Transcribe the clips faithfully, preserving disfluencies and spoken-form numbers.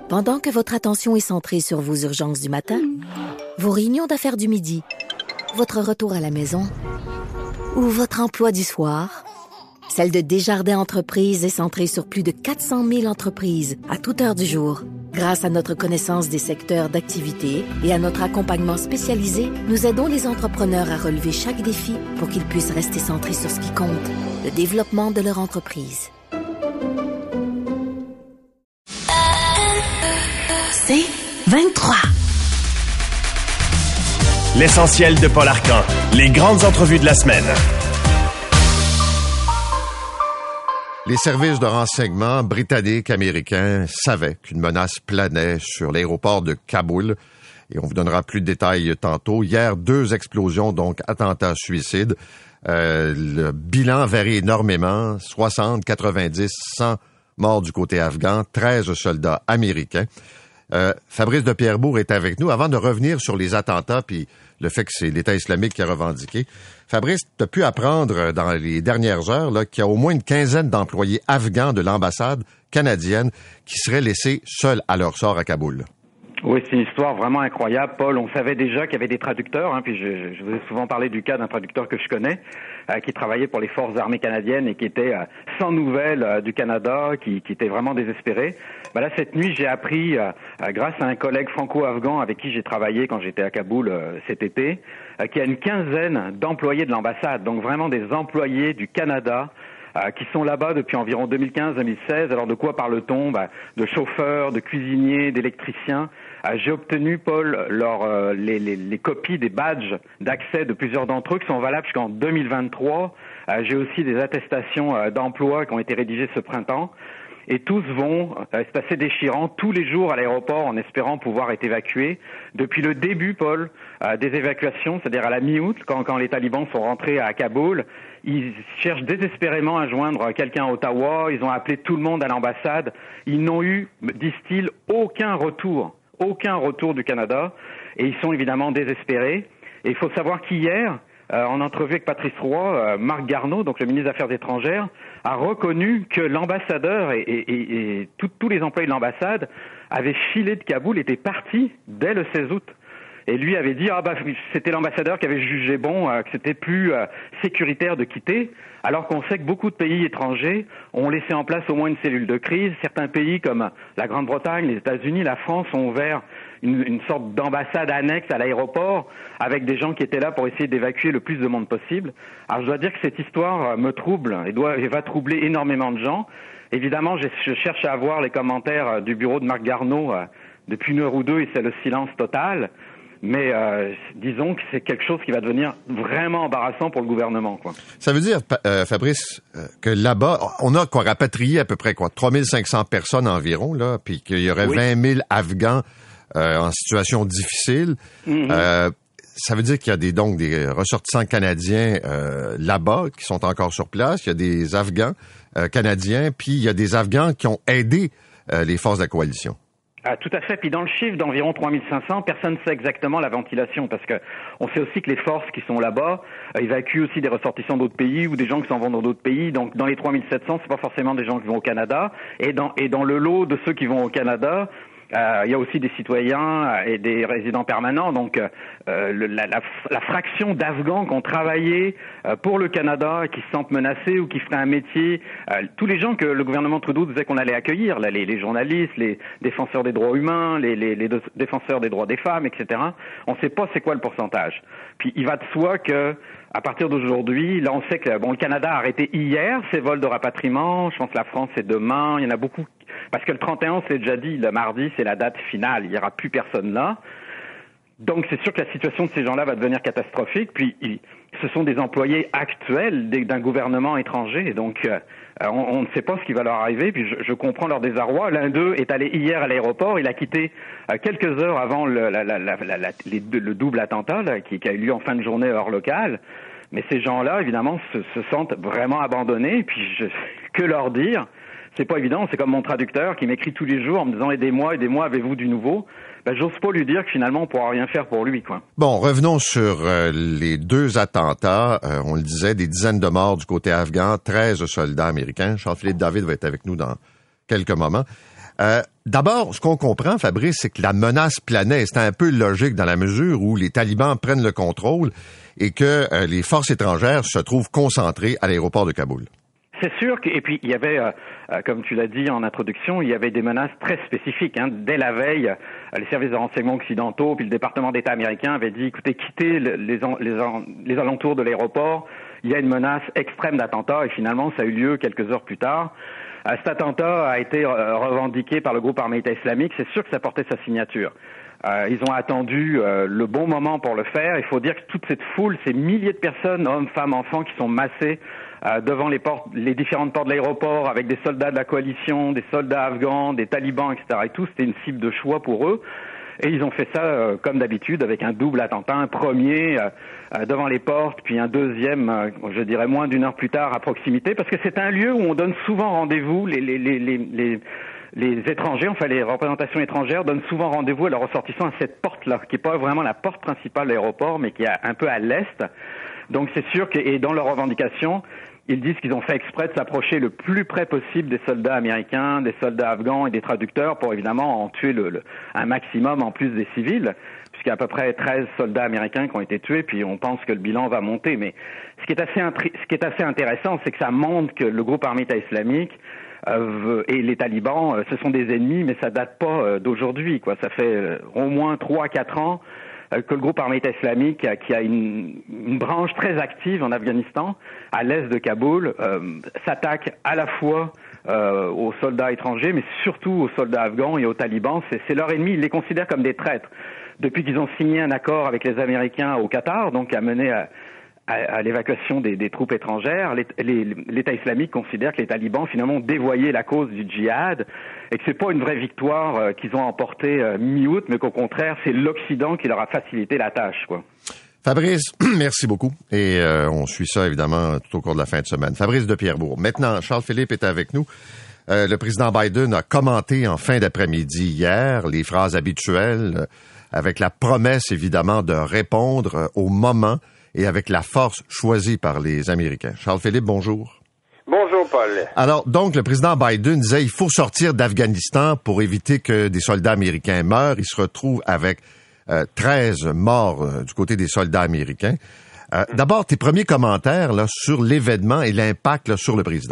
Pendant que votre attention est centrée sur vos urgences du matin, vos réunions d'affaires du midi, votre retour à la maison ou votre emploi du soir, celle de Desjardins Entreprises est centrée sur plus de quatre cent mille entreprises à toute heure du jour. Grâce à notre connaissance des secteurs d'activité et à notre accompagnement spécialisé, nous aidons les entrepreneurs à relever chaque défi pour qu'ils puissent rester centrés sur ce qui compte, le développement de leur entreprise. C'est vingt-trois. L'essentiel de Paul Arcan, les grandes entrevues de la semaine. Les services de renseignement britanniques, américains savaient qu'une menace planait sur l'aéroport de Kaboul. Et on vous donnera plus de détails tantôt. Hier, deux explosions, donc attentats suicides. Euh, le bilan varie énormément. soixante, quatre-vingt-dix, cent morts du côté afghan, treize soldats américains. Euh, Fabrice de Pierrebourg est avec nous. Avant de revenir sur les attentats puis le fait que c'est l'État islamique qui a revendiqué, Fabrice, tu as pu apprendre dans les dernières heures là, qu'il y a au moins une quinzaine d'employés afghans de l'ambassade canadienne qui seraient laissés seuls à leur sort à Kaboul. Oui, c'est une histoire vraiment incroyable, Paul. On savait déjà qu'il y avait des traducteurs, hein, puis je, je vous ai souvent parlé du cas d'un traducteur que je connais, euh, qui travaillait pour les forces armées canadiennes et qui était euh, sans nouvelles euh, du Canada, qui, qui était vraiment désespéré. Ben là, cette nuit, j'ai appris, euh, euh, grâce à un collègue franco-afghan avec qui j'ai travaillé quand j'étais à Kaboul euh, cet été, euh, qu'il y a une quinzaine d'employés de l'ambassade, donc vraiment des employés du Canada, Euh, qui sont là-bas depuis environ deux mille quinze deux mille seize. Alors de quoi parle-t-on? Ben, de chauffeurs, de cuisiniers, d'électriciens. Euh, j'ai obtenu, Paul, leur, euh, les, les, les copies des badges d'accès de plusieurs d'entre eux qui sont valables jusqu'en deux mille vingt-trois. Euh, j'ai aussi des attestations euh, d'emploi qui ont été rédigées ce printemps. Et tous vont, euh, c'est assez déchirant, tous les jours à l'aéroport en espérant pouvoir être évacués. Depuis le début, Paul, euh, des évacuations, c'est-à-dire à la mi-août, quand, quand les talibans sont rentrés à Kaboul, ils cherchent désespérément à joindre quelqu'un à Ottawa, ils ont appelé tout le monde à l'ambassade. Ils n'ont eu, disent-ils, aucun retour, aucun retour du Canada. Et ils sont évidemment désespérés. Et il faut savoir qu'hier, Euh, en entrevue avec Patrice Roy, euh, Marc Garneau, donc le ministre des Affaires étrangères, a reconnu que l'ambassadeur et, et, et, et tout, tous les employés de l'ambassade avaient filé de Kaboul, étaient partis dès le seize août. Et lui avait dit, ah bah c'était l'ambassadeur qui avait jugé bon euh, que c'était plus euh, sécuritaire de quitter, alors qu'on sait que beaucoup de pays étrangers ont laissé en place au moins une cellule de crise. Certains pays comme la Grande-Bretagne, les États-Unis, la France ont ouvert une, une sorte d'ambassade annexe à l'aéroport avec des gens qui étaient là pour essayer d'évacuer le plus de monde possible. Alors je dois dire que cette histoire me trouble et, doit, et va troubler énormément de gens. Évidemment, je, je cherche à avoir les commentaires du bureau de Marc Garneau euh, depuis une heure ou deux et c'est le silence total. Mais euh, disons que c'est quelque chose qui va devenir vraiment embarrassant pour le gouvernement, quoi. Ça veut dire, euh, Fabrice, euh, que là-bas, on a quoi rapatrié à peu près quoi trois mille cinq cents personnes environ, là, puis qu'il y aurait oui. vingt mille Afghans euh, en situation difficile. Mm-hmm. Euh, ça veut dire qu'il y a des donc des ressortissants canadiens euh, là-bas qui sont encore sur place. Il y a des Afghans euh, canadiens, puis il y a des Afghans qui ont aidé euh, les forces de la coalition. Ah, tout à fait. Puis dans le chiffre d'environ trois mille cinq cents, personne ne sait exactement la ventilation parce que on sait aussi que les forces qui sont là-bas euh, évacuent aussi des ressortissants d'autres pays ou des gens qui s'en vont dans d'autres pays. Donc dans les trois mille sept cents, c'est pas forcément des gens qui vont au Canada. Et dans et dans le lot de ceux qui vont au Canada, Euh, il y a aussi des citoyens et des résidents permanents, donc euh, le, la, la, la fraction d'Afghans qui ont travaillé euh, pour le Canada, qui se sentent menacés ou qui feraient un métier, euh, tous les gens que le gouvernement Trudeau disait qu'on allait accueillir, là, les, les journalistes, les défenseurs des droits humains, les, les, les défenseurs des droits des femmes, et cetera. On ne sait pas c'est quoi le pourcentage. Puis il va de soi que à partir d'aujourd'hui, là on sait que bon le Canada a arrêté hier ses vols de rapatriement, je pense que la France c'est demain, il y en a beaucoup. Parce que le trente et un, c'est déjà dit, le mardi, c'est la date finale. Il n'y aura plus personne là. Donc, c'est sûr que la situation de ces gens-là va devenir catastrophique. Puis, ils, ce sont des employés actuels d'un gouvernement étranger. Donc, euh, on, on ne sait pas ce qui va leur arriver. Puis, je, je comprends leur désarroi. L'un d'eux est allé hier à l'aéroport. Il a quitté euh, quelques heures avant le, la, la, la, la, les, le double attentat là, qui, qui a eu lieu en fin de journée heure locale. Mais ces gens-là, évidemment, se, se sentent vraiment abandonnés. Puis, je, que leur dire ? C'est pas évident, c'est comme mon traducteur qui m'écrit tous les jours en me disant « Aidez-moi, aidez-moi, avez-vous du nouveau ?» Ben, j'ose pas lui dire que finalement on pourra rien faire pour lui, quoi. Bon, revenons sur euh, les deux attentats. Euh, on le disait, des dizaines de morts du côté afghan, treize soldats américains. Charles-Philippe David va être avec nous dans quelques moments. Euh, d'abord, ce qu'on comprend, Fabrice, c'est que la menace planait. C'est un peu logique dans la mesure où les talibans prennent le contrôle et que euh, les forces étrangères se trouvent concentrées à l'aéroport de Kaboul. C'est sûr que, et puis il y avait, euh, euh, comme tu l'as dit en introduction, il y avait des menaces très spécifiques. Hein. Dès la veille, euh, les services de renseignement occidentaux puis le département d'État américain avaient dit, écoutez, quittez le, les, en, les, en, les alentours de l'aéroport, il y a une menace extrême d'attentat, et finalement ça a eu lieu quelques heures plus tard. Euh, cet attentat a été euh, revendiqué par le groupe armé État islamique, c'est sûr que ça portait sa signature. Euh, ils ont attendu euh, le bon moment pour le faire. Il faut dire que toute cette foule, ces milliers de personnes, hommes, femmes, enfants, qui sont massés Euh, devant les portes, les différentes portes de l'aéroport, avec des soldats de la coalition, des soldats afghans, des talibans, et cetera. Et tout, c'était une cible de choix pour eux. Et ils ont fait ça, euh, comme d'habitude, avec un double attentat, un premier euh, euh, devant les portes, puis un deuxième, euh, je dirais moins d'une heure plus tard, à proximité, parce que c'est un lieu où on donne souvent rendez-vous, les, les, les, les, les, les étrangers, enfin les représentations étrangères, donnent souvent rendez-vous à leurs ressortissants à cette porte-là, qui n'est pas vraiment la porte principale de l'aéroport, mais qui est un peu à l'est. Donc c'est sûr que, et dans leurs revendications, ils disent qu'ils ont fait exprès de s'approcher le plus près possible des soldats américains, des soldats afghans et des traducteurs pour évidemment en tuer le, le, un maximum en plus des civils, puisqu'il y a à peu près treize soldats américains qui ont été tués, puis on pense que le bilan va monter. Mais ce qui est assez, ce qui est assez intéressant, c'est que ça montre que le groupe armé État islamique euh, et les talibans, euh, ce sont des ennemis, mais ça date pas euh, d'aujourd'hui, quoi. Ça fait euh, au moins trois à quatre ans que le groupe armé État islamique, qui a une, une branche très active en Afghanistan, à l'est de Kaboul, euh, s'attaque à la fois euh, aux soldats étrangers, mais surtout aux soldats afghans et aux talibans. C'est, c'est leur ennemi, ils les considèrent comme des traîtres. Depuis qu'ils ont signé un accord avec les Américains au Qatar, donc à mener à, à, à l'évacuation des, des troupes étrangères, les, les, l'État islamique considère que les talibans finalement ont dévoyé la cause du djihad et que c'est pas une vraie victoire euh, qu'ils ont emportée euh, mi-août, mais qu'au contraire, c'est l'Occident qui leur a facilité la tâche, quoi. Fabrice, merci beaucoup. Et euh, on suit ça, évidemment, tout au cours de la fin de semaine. Fabrice de Pierrebourg. Maintenant, Charles-Philippe est avec nous. Euh, le président Biden a commenté en fin d'après-midi hier les phrases habituelles, euh, avec la promesse, évidemment, de répondre euh, au moment et avec la force choisie par les Américains. Charles-Philippe, bonjour. Bonjour, Paul. Alors, donc, le président Biden disait il faut sortir d'Afghanistan pour éviter que des soldats américains meurent. Il se retrouve avec euh, treize morts euh, du côté des soldats américains. Euh, mmh. D'abord, tes premiers commentaires là, sur l'événement et l'impact là, sur le président.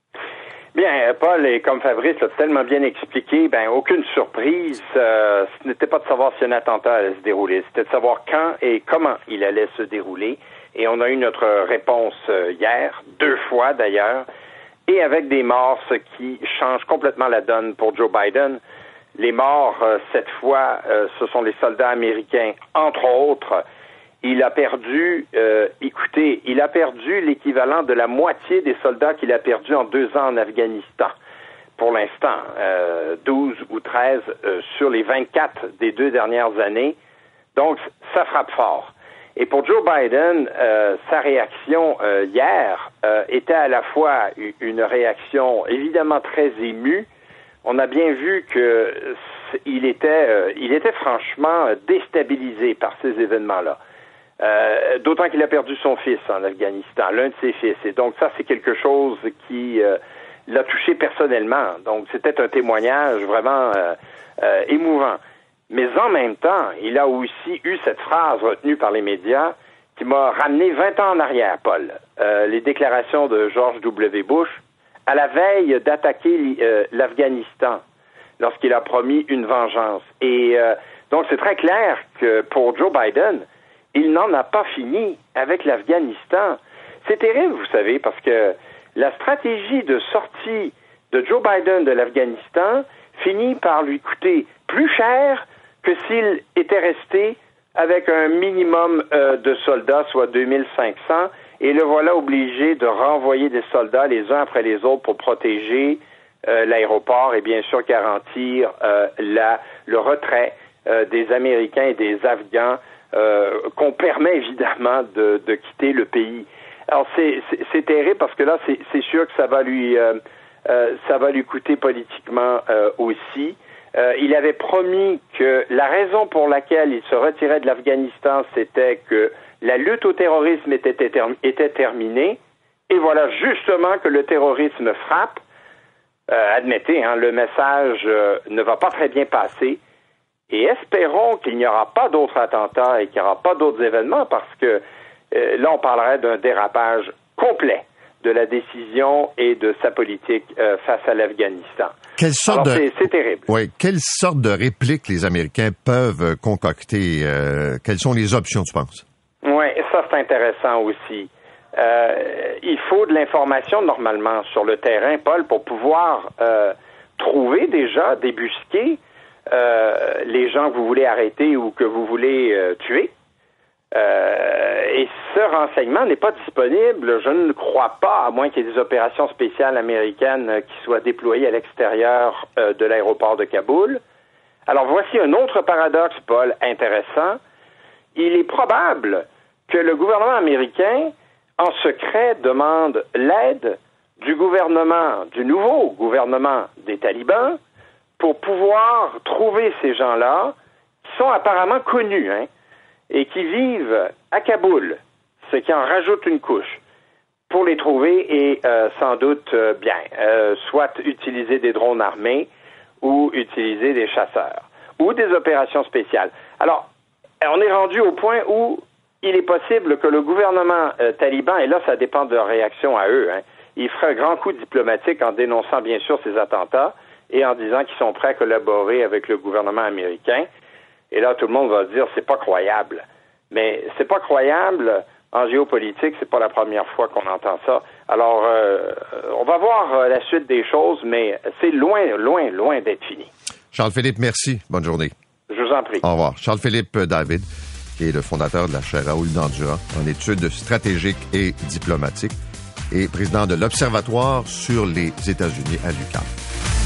Bien, Paul, et comme Fabrice l'a tellement bien expliqué, ben aucune surprise. Euh, ce n'était pas de savoir si un attentat allait se dérouler, c'était de savoir quand et comment il allait se dérouler. Et on a eu notre réponse euh, hier, deux fois d'ailleurs, et avec des morts, ce qui change complètement la donne pour Joe Biden. Les morts, euh, cette fois, euh, ce sont les soldats américains, entre autres. Il a perdu, euh, écoutez, il a perdu l'équivalent de la moitié des soldats qu'il a perdus en deux ans en Afghanistan. Pour l'instant, euh, douze ou treize euh, sur les vingt-quatre des deux dernières années. Donc, ça frappe fort. Et pour Joe Biden, euh, sa réaction euh, hier euh, était à la fois une réaction évidemment très émue. On a bien vu que il était, euh, il était franchement déstabilisé par ces événements-là. Euh, d'autant qu'il a perdu son fils en Afghanistan, l'un de ses fils. Et donc ça, c'est quelque chose qui euh, l'a touché personnellement. Donc c'était un témoignage vraiment euh, euh, émouvant. Mais en même temps, il a aussi eu cette phrase retenue par les médias qui m'a ramené vingt ans en arrière, Paul. Euh, les déclarations de George W. Bush à la veille d'attaquer euh, l'Afghanistan lorsqu'il a promis une vengeance. Et euh, donc c'est très clair que pour Joe Biden, il n'en a pas fini avec l'Afghanistan. C'est terrible, vous savez, parce que la stratégie de sortie de Joe Biden de l'Afghanistan finit par lui coûter plus cher que s'il était resté avec un minimum euh, de soldats, soit deux mille cinq cents, et le voilà obligé de renvoyer des soldats les uns après les autres pour protéger euh, l'aéroport et bien sûr garantir euh, la, le retrait euh, des Américains et des Afghans euh, qu'on permet évidemment de, de quitter le pays. Alors c'est, c'est, c'est terrible parce que là, c'est, c'est sûr que ça va lui, euh, euh, ça va lui coûter politiquement euh, aussi. Euh, il avait promis que la raison pour laquelle il se retirait de l'Afghanistan, c'était que la lutte au terrorisme était, était, était terminée. Et voilà justement que le terrorisme frappe. Euh, admettez, hein, le message euh, ne va pas très bien passer et espérons qu'il n'y aura pas d'autres attentats et qu'il n'y aura pas d'autres événements parce que euh, là, on parlerait d'un dérapage complet de la décision et de sa politique euh, face à l'Afghanistan. Quelle sorte Alors, de... c'est, c'est terrible. Oui, quelle sorte de répliques les Américains peuvent concocter? Euh, quelles sont les options, tu penses? Oui, ça, c'est intéressant aussi. Euh, il faut de l'information normalement sur le terrain, Paul, pour pouvoir euh, trouver déjà, débusquer euh, les gens que vous voulez arrêter ou que vous voulez euh, tuer. Euh, et ce renseignement n'est pas disponible, je ne crois pas, à moins qu'il y ait des opérations spéciales américaines euh, qui soient déployées à l'extérieur euh, de l'aéroport de Kaboul. Alors voici un autre paradoxe, Paul, intéressant. Il est probable que le gouvernement américain, en secret, demande l'aide du gouvernement, du nouveau gouvernement des talibans, pour pouvoir trouver ces gens-là, qui sont apparemment connus, hein, et qui vivent à Kaboul, ce qui en rajoute une couche, pour les trouver et euh, sans doute euh, bien, euh, soit utiliser des drones armés ou utiliser des chasseurs, ou des opérations spéciales. Alors, on est rendu au point où il est possible que le gouvernement euh, taliban, et là ça dépend de leur réaction à eux, hein, ils feraient un grand coup diplomatique en dénonçant bien sûr ces attentats et en disant qu'ils sont prêts à collaborer avec le gouvernement américain. Et là, tout le monde va dire c'est pas croyable. Mais c'est pas croyable en géopolitique, c'est pas la première fois qu'on entend ça. Alors, euh, on va voir euh, la suite des choses, mais c'est loin, loin, loin d'être fini. Charles-Philippe, merci. Bonne journée. Je vous en prie. Au revoir. Charles-Philippe David, qui est le fondateur de la chaire Raoul Dandurand en études stratégiques et diplomatiques et président de l'Observatoire sur les États-Unis à l'U Q A M.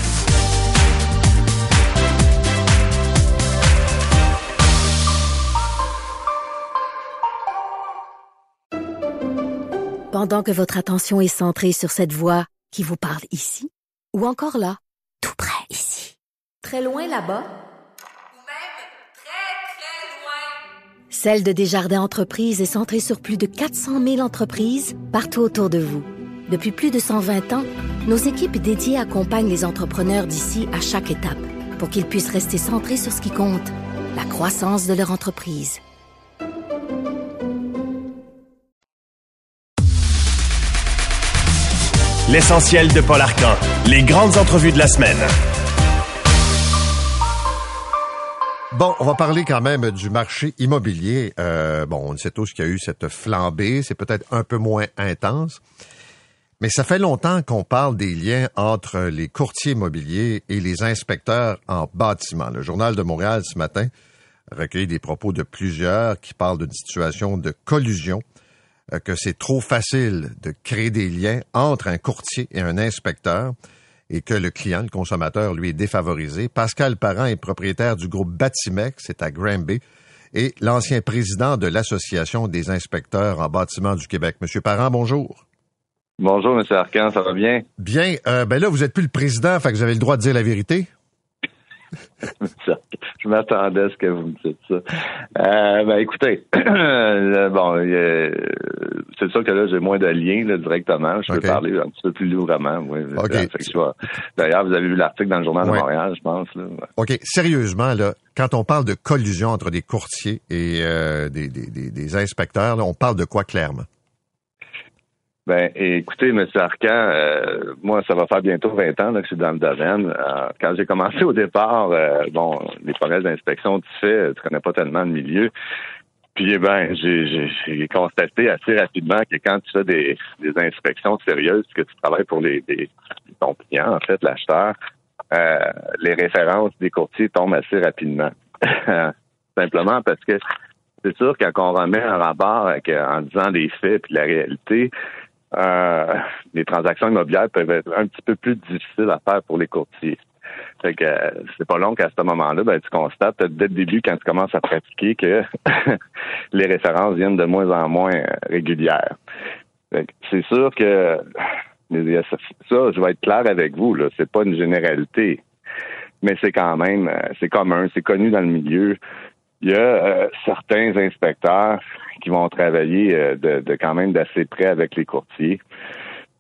Pendant que votre attention est centrée sur cette voix qui vous parle ici, ou encore là, tout près ici, très loin là-bas, ou même très, très loin, celle de Desjardins Entreprises est centrée sur plus de quatre cent mille entreprises partout autour de vous. Depuis plus de cent vingt ans, nos équipes dédiées accompagnent les entrepreneurs d'ici à chaque étape pour qu'ils puissent rester centrés sur ce qui compte, la croissance de leur entreprise. L'essentiel de Paul Arcan. Les grandes entrevues de la semaine. Bon, on va parler quand même du marché immobilier. Euh, bon, on sait tous qu'il y a eu cette flambée. C'est peut-être un peu moins intense. Mais ça fait longtemps qu'on parle des liens entre les courtiers immobiliers et les inspecteurs en bâtiment. Le Journal de Montréal, ce matin, recueille des propos de plusieurs qui parlent d'une situation de collusion, que c'est trop facile de créer des liens entre un courtier et un inspecteur et que le client, le consommateur, lui, est défavorisé. Pascal Parent est propriétaire du groupe Batimex, c'est à Granby, et l'ancien président de l'Association des inspecteurs en bâtiment du Québec. Monsieur Parent, bonjour. Bonjour, M. Arcan, ça va bien? Bien. Euh, ben là, vous êtes plus le président, fait que vous avez le droit de dire la vérité. Je m'attendais à ce que vous me dites ça. Euh, ben écoutez, bon, euh, c'est sûr que là, j'ai moins de liens là, directement. Je peux okay. parler un petit peu plus librement. Oui. Okay. D'ailleurs, vous avez vu l'article dans le Journal ouais. de Montréal, je pense. Là. OK. Sérieusement, là, quand on parle de collusion entre des courtiers et euh, des, des, des, des inspecteurs, là, on parle de quoi clairement? Ben, écoutez, M. Arcan, euh, moi, ça va faire bientôt vingt ans là, que je suis dans le domaine. Euh, quand j'ai commencé au départ, euh, bon, les promesses d'inspection, tu fais, tu connais pas tellement le milieu. Puis, eh ben, j'ai, j'ai, j'ai constaté assez rapidement que quand tu fais des, des inspections sérieuses, que tu travailles pour les, les ton client, en fait, l'acheteur, euh, les références des courtiers tombent assez rapidement. Simplement parce que c'est sûr que quand on remet un rapport avec, en disant les faits puis la réalité, Euh, les transactions immobilières peuvent être un petit peu plus difficiles à faire pour les courtiers. Fait que euh, c'est pas long qu'à ce moment-là, ben, tu constates dès le début, quand tu commences à pratiquer, que les références viennent de moins en moins euh, régulières. Fait que c'est sûr que ça, je vais être clair avec vous, là, c'est pas une généralité, mais c'est quand même, euh, c'est commun, c'est connu dans le milieu. Il y a euh, certains inspecteurs qui vont travailler euh, de, de quand même d'assez près avec les courtiers.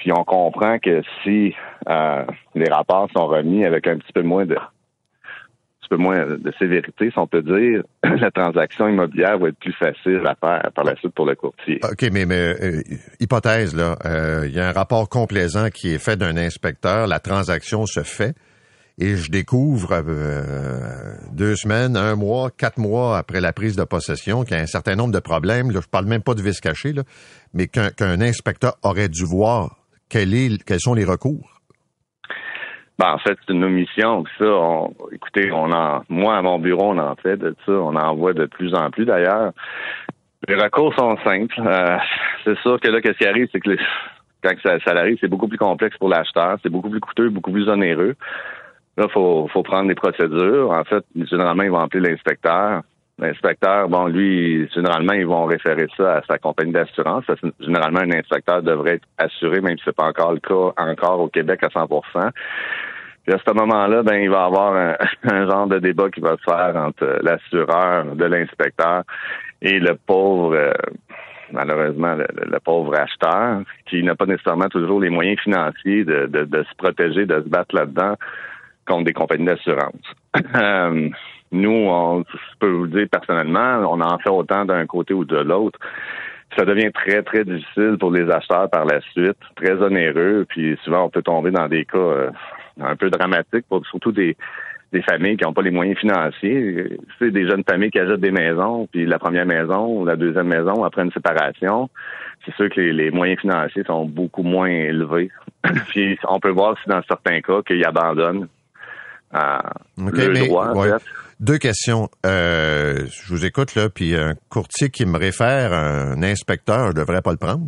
Puis on comprend que si euh, les rapports sont remis avec un petit peu moins de un petit peu moins de sévérité, si on peut dire, la transaction immobilière va être plus facile à faire par la suite pour le courtier. OK, mais, mais euh, hypothèse, là, euh, il y a un rapport complaisant qui est fait d'un inspecteur, la transaction se fait, et je découvre euh, deux semaines, un mois, quatre mois après la prise de possession qu'il y a un certain nombre de problèmes, là, je parle même pas de vices cachés, là, mais qu'un, qu'un inspecteur aurait dû voir quel est, quels sont les recours. Ben, en fait, c'est une omission. Ça, on, écoutez, on en, moi, à mon bureau, on en fait de ça. On en voit de plus en plus, d'ailleurs. Les recours sont simples. Euh, c'est sûr que là, qu'est-ce qui arrive, c'est que les, quand ça, ça arrive, c'est beaucoup plus complexe pour l'acheteur. C'est beaucoup plus coûteux, beaucoup plus onéreux. Là, faut, faut prendre des procédures. En fait, généralement, ils vont appeler l'inspecteur. L'inspecteur, bon, lui, généralement, ils vont référer ça à sa compagnie d'assurance. Généralement, un inspecteur devrait être assuré, même si c'est pas encore le cas encore au Québec à cent pour cent. Puis à ce moment-là, ben, il va y avoir un, un genre de débat qui va se faire entre l'assureur de l'inspecteur et le pauvre, euh, malheureusement, le, le pauvre acheteur, qui n'a pas nécessairement toujours les moyens financiers de, de, de se protéger, de se battre là-dedans contre des compagnies d'assurance. euh, nous, on, je peux vous le dire personnellement, on en fait autant d'un côté ou de l'autre. Ça devient très, très difficile pour les acheteurs par la suite, très onéreux, puis souvent on peut tomber dans des cas euh, un peu dramatiques, pour surtout des, des familles qui n'ont pas les moyens financiers. C'est des jeunes familles qui achètent des maisons, puis la première maison ou la deuxième maison, après une séparation, c'est sûr que les, les moyens financiers sont beaucoup moins élevés. Puis on peut voir aussi dans certains cas qu'ils abandonnent euh, okay, le mais, droit. En ouais. fait. Deux questions. Euh, je vous écoute, là, puis un courtier qui me réfère un inspecteur, je devrais pas le prendre?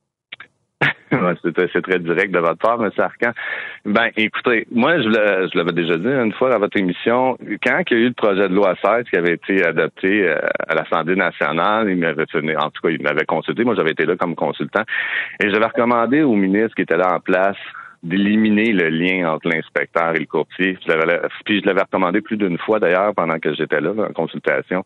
Ouais, c'est, c'est très direct de votre part, M. Arcan. Ben, écoutez, moi, je, le, je l'avais déjà dit une fois dans votre émission, quand il y a eu le projet de loi seize qui avait été adopté euh, à l'Assemblée nationale, il m'avait tenu, en tout cas, il m'avait consulté. Moi, j'avais été là comme consultant. Et j'avais recommandé au ministre qui était là en place d'éliminer le lien entre l'inspecteur et le courtier. Je l'avais, puis je l'avais recommandé plus d'une fois, d'ailleurs, pendant que j'étais là, en consultation.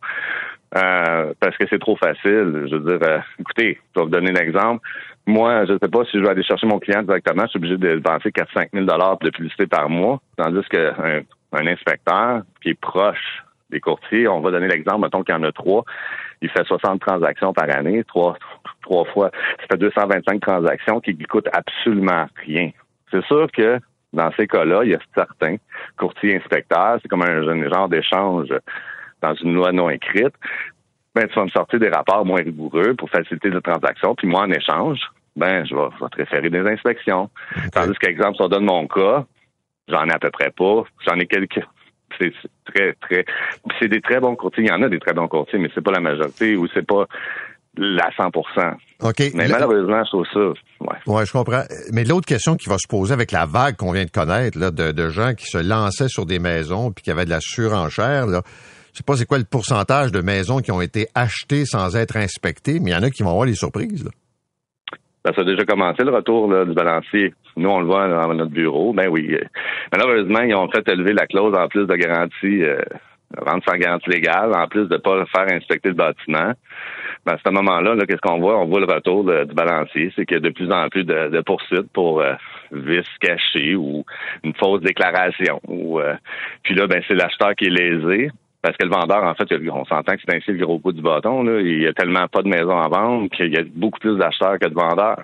Euh, parce que c'est trop facile. Je veux dire, euh, écoutez, je vais vous donner un exemple. Moi, je ne sais pas si je vais aller chercher mon client directement, je suis obligé de dépenser quatre à cinq mille dollars de publicité par mois, tandis qu'un un inspecteur qui est proche des courtiers, on va donner l'exemple, mettons qu'il y en a trois, il fait soixante transactions par année, trois, trois fois, ça fait deux cent vingt-cinq transactions qui ne coûtent absolument rien. C'est sûr que dans ces cas-là, il y a certains courtiers inspecteurs, c'est comme un, un genre d'échange dans une loi non écrite. Ben, tu vas me sortir des rapports moins rigoureux pour faciliter la transaction, puis moi, en échange, ben, je vais, je vais te référer des inspections. Okay. Tandis qu'exemple, si on donne mon cas, j'en ai à peu près pas. J'en ai quelques. C'est très, très. C'est des très bons courtiers. Il y en a des très bons courtiers, mais c'est pas la majorité ou c'est pas la cent pour cent. OK. Mais là, malheureusement, je trouve ça. Ouais. Ouais, je comprends. Mais l'autre question qui va se poser avec la vague qu'on vient de connaître, là, de, de gens qui se lançaient sur des maisons puis qui avaient de la surenchère, là. Je sais pas c'est quoi le pourcentage de maisons qui ont été achetées sans être inspectées, mais il y en a qui vont avoir les surprises, là. Ben, ça a déjà commencé, le retour là, du balancier. Nous, on le voit dans notre bureau. Ben oui. Malheureusement, ils ont fait élever la clause en plus de garantie, euh, rendre sans garantie légale, en plus de ne pas faire inspecter le bâtiment. Ben, à ce moment-là, là, qu'est-ce qu'on voit? On voit le retour de, du balancier. C'est qu'il y a de plus en plus de, de poursuites pour euh, vices cachés ou une fausse déclaration. Ou, euh, puis là, ben c'est l'acheteur qui est lésé. Parce que le vendeur, en fait, on s'entend que c'est ainsi le gros bout du bâton. Là. Il y a tellement pas de maisons à vendre qu'il y a beaucoup plus d'acheteurs que de vendeurs.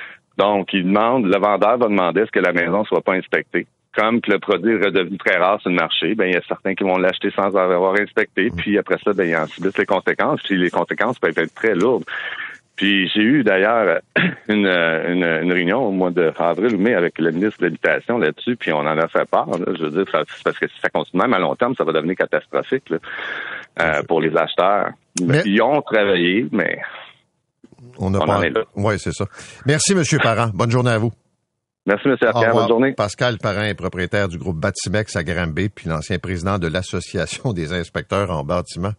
Donc, il demande, le vendeur va demander à ce que la maison soit pas inspectée. Comme que le produit est redevenu très rare sur le marché, ben il y a certains qui vont l'acheter sans avoir inspecté. Puis après ça, ben ils en subissent les conséquences. Puis les conséquences peuvent être très lourdes. Puis j'ai eu d'ailleurs une, une, une réunion au mois d'avril ou mai avec le ministre de l'Habitation là-dessus, puis on en a fait part. Là. Je veux dire, ça, parce que si ça continue même à long terme, ça va devenir catastrophique là, euh, pour les acheteurs. Mais... Ils ont travaillé, mais on, a on pas... en est là. Oui, c'est ça. Merci, M. Parent. Bonne journée à vous. Merci, M. Arcand. Bonne journée. Pascal Parent est propriétaire du groupe Batimex à Granby, puis l'ancien président de l'Association des inspecteurs en bâtiment.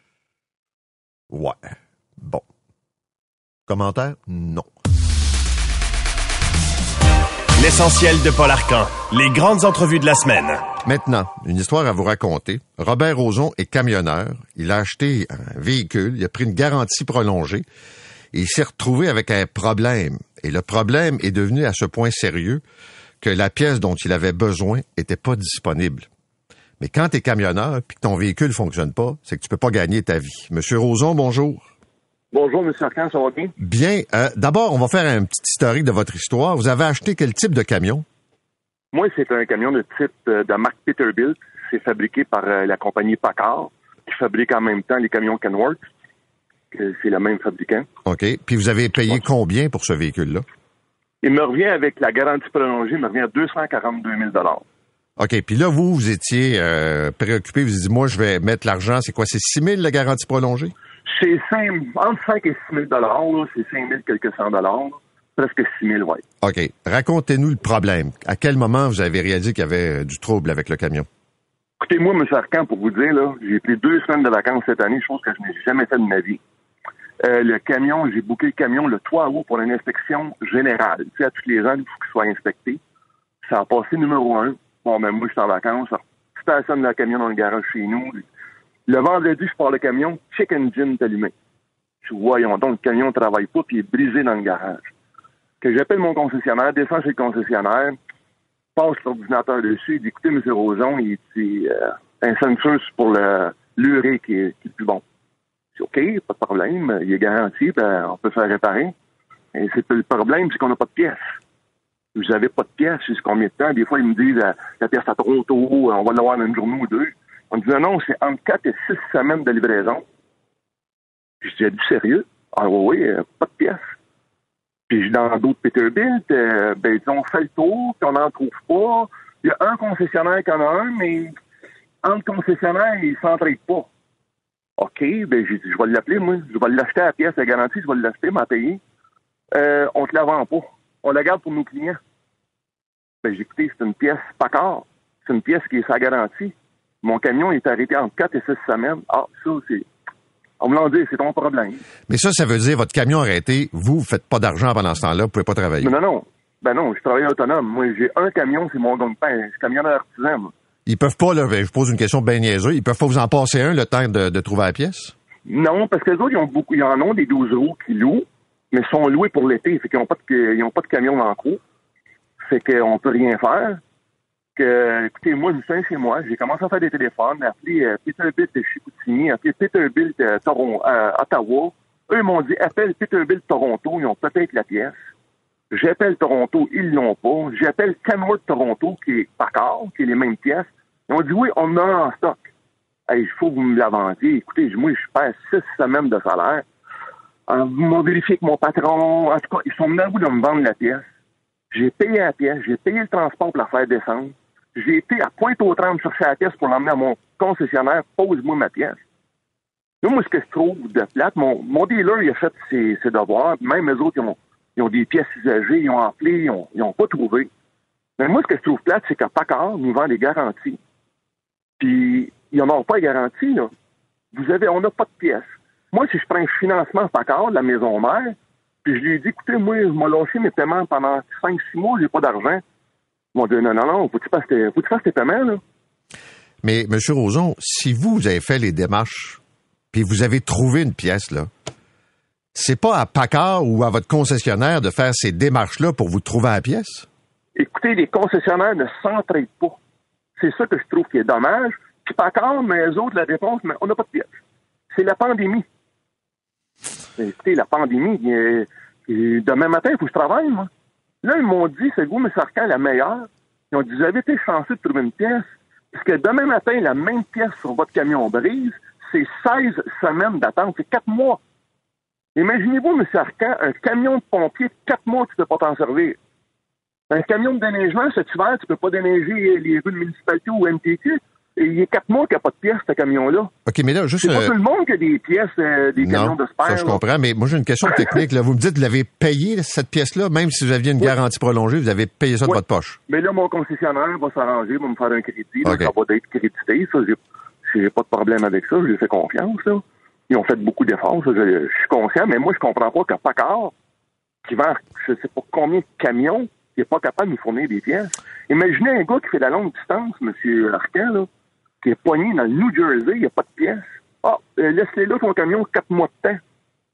Ouais. Bon. Commentaire? Non. L'essentiel de Paul Arcan. Les grandes entrevues de la semaine. Maintenant, une histoire à vous raconter. Robert Rozon est camionneur. Il a acheté un véhicule. Il a pris une garantie prolongée. et il s'est retrouvé avec un problème. Et le problème est devenu à ce point sérieux que la pièce dont il avait besoin était pas disponible. Mais quand tu es camionneur puis que ton véhicule fonctionne pas, c'est que tu peux pas gagner ta vie. Monsieur Roson, bonjour. Bonjour, M. Arcan, ça va bien? Bien. Euh, d'abord, on va faire un petit historique de votre histoire. Vous avez acheté quel type de camion? Moi, c'est un camion de type euh, de marque Peterbilt. C'est fabriqué par euh, la compagnie Packard, qui fabrique en même temps les camions Kenworth. Que c'est le même fabricant. OK. Puis vous avez payé combien pour ce véhicule-là? Il me revient avec la garantie prolongée, il me revient à deux cent quarante-deux mille dollars. OK. Puis là, vous, vous étiez euh, préoccupé. Vous avez dit, moi, je vais mettre l'argent. C'est quoi? C'est six mille la garantie prolongée? C'est cinq, entre cinq et six mille dollars. C'est cinq mille quelques cents dollars. Presque six mille, oui. OK. Racontez-nous le problème. À quel moment vous avez réalisé qu'il y avait du trouble avec le camion? Écoutez, moi, M. Arcan, pour vous dire, là, j'ai pris deux semaines de vacances cette année, chose que je n'ai jamais fait de ma vie. Euh, le camion, j'ai booké le camion le trois août pour une inspection générale. Tu sais, à tous les ans, il faut qu'il soit inspecté. Ça a passé numéro un. Bon, ben moi, je suis en vacances. Je stationne le camion dans le garage chez nous. Le vendredi, je pars le camion, check engine est allumé. Je voyons donc, le camion ne travaille pas, puis il est brisé dans le garage. Que j'appelle mon concessionnaire, descends chez le concessionnaire, passe l'ordinateur dessus, il dit, écoutez, M. Roson, il dit, euh, un sensor pour le l'urée qui est, qui est plus bon. Je dis, OK, pas de problème, il est garanti, ben, on peut faire réparer. Et c'est le problème, c'est qu'on n'a pas de pièces. Vous n'avez pas de pièces, c'est combien de temps? Des fois, ils me disent, la, la pièce à Toronto, on va l'avoir dans une journée ou deux. On me dit, non, c'est entre quatre et six semaines de livraison. Je dis, êtes-vous sérieux? Ah oui, oui, pas de pièces. Puis dans d'autres Peterbilt, euh, ben, on fait le tour, puis on n'en trouve pas. Il y a un concessionnaire qui en a un, mais entre concessionnaires, ils ne s'entraident pas. OK, ben j'ai dit, je vais l'appeler, moi. Je vais l'acheter à la pièce, la garantie, je vais l'acheter, m'en payer. Euh, on te la vend pas. On la garde pour nos clients. Ben j'ai écouté, c'est une pièce Packard. C'est une pièce qui est sa garantie. Mon camion est arrêté entre quatre et six semaines. Ah, ça, c'est... On me l'a dit, c'est ton problème. Mais ça, ça veut dire votre camion arrêté, vous, vous faites pas d'argent pendant ce temps-là, vous pouvez pas travailler. Non, non, non. Ben non, je travaille autonome. Moi, j'ai un camion, c'est mon gagne-pain. Je suis camionneur artisan, moi. Ils peuvent pas, là, je pose une question bien niaiseuse, ils peuvent pas vous en passer un le temps de, de trouver la pièce? Non, parce que les autres, ils ont beaucoup, ils en ont des douze roues qui louent, mais sont loués pour l'été. Fait qu'ils n'ont pas de, ils ont pas de camion dans le cours. Fait qu'on peut rien faire. Que, écoutez, moi, je suis chez moi, j'ai commencé à faire des téléphones, appelé euh, Peterbilt de Chicoutimi, appelé Peterbilt euh, Toronto, euh, Ottawa. Eux m'ont dit, appelle Peterbilt Toronto, ils ont peut-être la pièce. J'appelle Toronto, ils l'ont pas. J'appelle Kenworth Toronto, qui est Packard, qui est les mêmes pièces. Ils ont dit, oui, on en a en stock. Hey, il faut que vous me la vendiez. Écoutez, moi, je perds six semaines de salaire. Alors, vous m'ont vérifié que mon patron, en tout cas, ils sont venus à bout de me vendre la pièce. J'ai payé la pièce, j'ai payé le transport pour la faire descendre. J'ai été à Pointe-aux-Trembles chercher la pièce pour l'emmener à mon concessionnaire. Pose-moi ma pièce. Là, moi, ce que je trouve de plate, mon, mon dealer, il a fait ses, ses devoirs. Même eux autres, ils ont, ils ont des pièces usagées, ils ont appelé, ils n'ont pas trouvé. Mais moi, ce que je trouve plate, c'est que Packard nous vend des garanties. Puis, ils n'en ont pas de garantie, là. Vous avez, on n'a pas de pièces. Moi, si je prends un financement Packard, la maison mère, puis je lui ai dit, écoutez, moi, je m'ai lâché mes paiements pendant cinq six mois, j'ai pas d'argent. Ils m'ont dit, non, non, non, faut-tu faire tes, faut-tu faire tes paiements, là? Mais, M. Roson, si vous, vous avez fait les démarches, puis vous avez trouvé une pièce, là, c'est pas à Packard ou à votre concessionnaire de faire ces démarches-là pour vous trouver la pièce? Écoutez, les concessionnaires ne s'entraident pas. C'est ça que je trouve qui est dommage. Puis Packard, mais eux autres, la réponse, mais on n'a pas de pièce. C'est la pandémie. Écoutez, la pandémie, euh, euh, demain matin, il faut que je travaille, moi. Là, ils m'ont dit, c'est vous, M. Arcan, la meilleure. Ils ont dit, vous avez été chanceux de trouver une pièce, parce que demain matin, la même pièce sur votre camion brise, c'est seize semaines d'attente, c'est quatre mois. Imaginez-vous, M. Arcan, un camion de pompier, quatre mois, tu ne peux pas t'en servir. Un camion de déneigement, cet hiver, tu ne peux pas déneiger les rues de municipalité ou M T Q. Et il y a quatre mois qu'il n'y a pas de pièces, ce camion-là. OK, mais là, juste... C'est pas euh... tout le monde qui a des pièces, euh, des non, camions de spare. Ça, je comprends, mais moi, j'ai une question technique. Là. Vous me dites que vous l'avez payé, cette pièce-là, même si vous aviez une oui. garantie prolongée, vous avez payé ça de oui. votre poche. Mais là, mon concessionnaire va s'arranger, va me faire un crédit. Okay. Ça va être crédité. Ça, j'ai, j'ai pas de problème avec ça. Je lui fais confiance. Là. Ils ont fait beaucoup d'efforts. Ça, je, je suis conscient, mais moi, je comprends pas qu'à Packard, qui vend je sais pas combien de camions, il n'est pas capable de nous fournir des pièces. Imaginez un gars qui fait la longue distance, M. Arcan, là, qui est poigné dans le New Jersey, il n'y a pas de pièces. Ah, euh, laisse-les là, son camion, quatre mois de temps.